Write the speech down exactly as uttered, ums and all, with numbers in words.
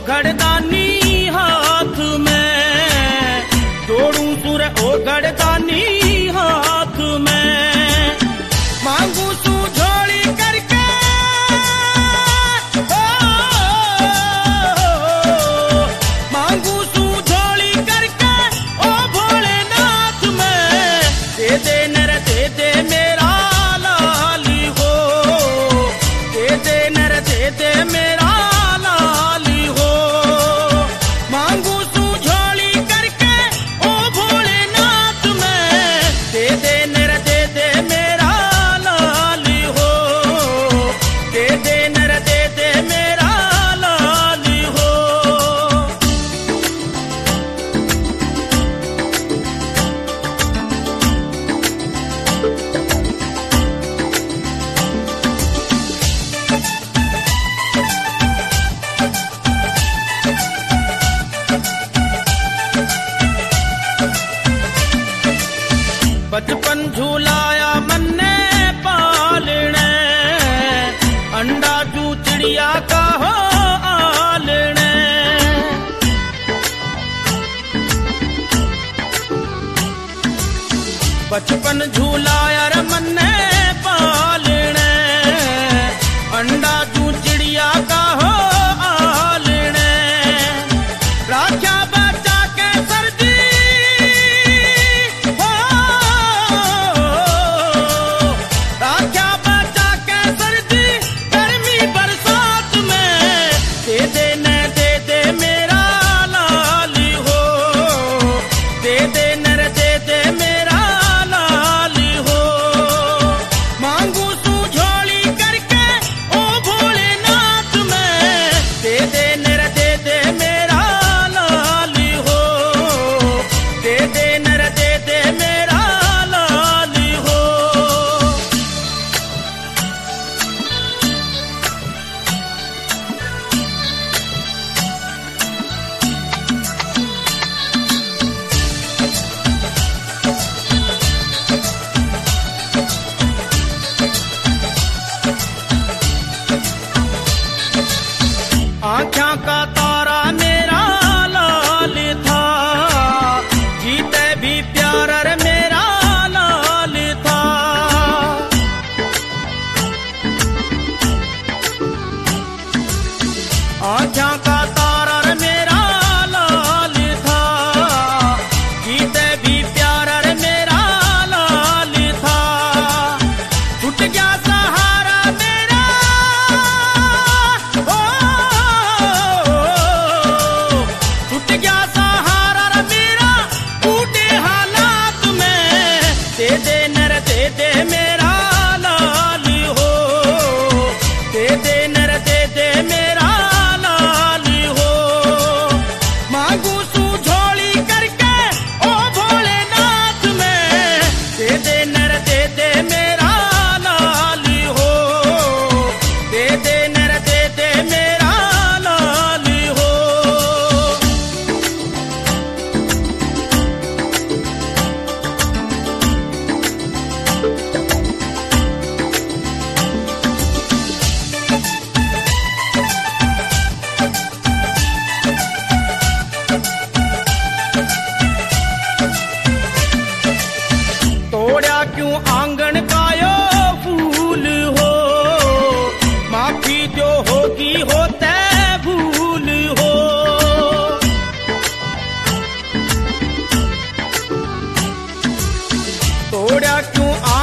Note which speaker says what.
Speaker 1: घड़दानी हाथ में, जोड़ू सुर ओ घड़दानी हाथ में, मांगू सू झोली करके ओ, मांगू सू झोली करके ओ भोलेनाथ में, दे दे नर दे दे मेरा लाली हो, दे दे नर दे दे मेरा बचपन झूलाया मन्ने पालने, अंडा जू चिड़िया का हो आलने, बचपन झूलाया रे मन्ने पालने, अंडा जू चिड़िया का हो आलने, राजा बचा के सर्दी आँखों का तारा मेरा लाल था, जीते भी प्यार रे मेरा लाल था, आँखों का तारा रे मेरा लाल था, जीते भी प्यार रे मेरा लाल था, छूट गया सहारा मेरा ओ, क्यों आंगन का यो फूल हो, माफी जो होगी होते भूल हो, तोड़ा क्यों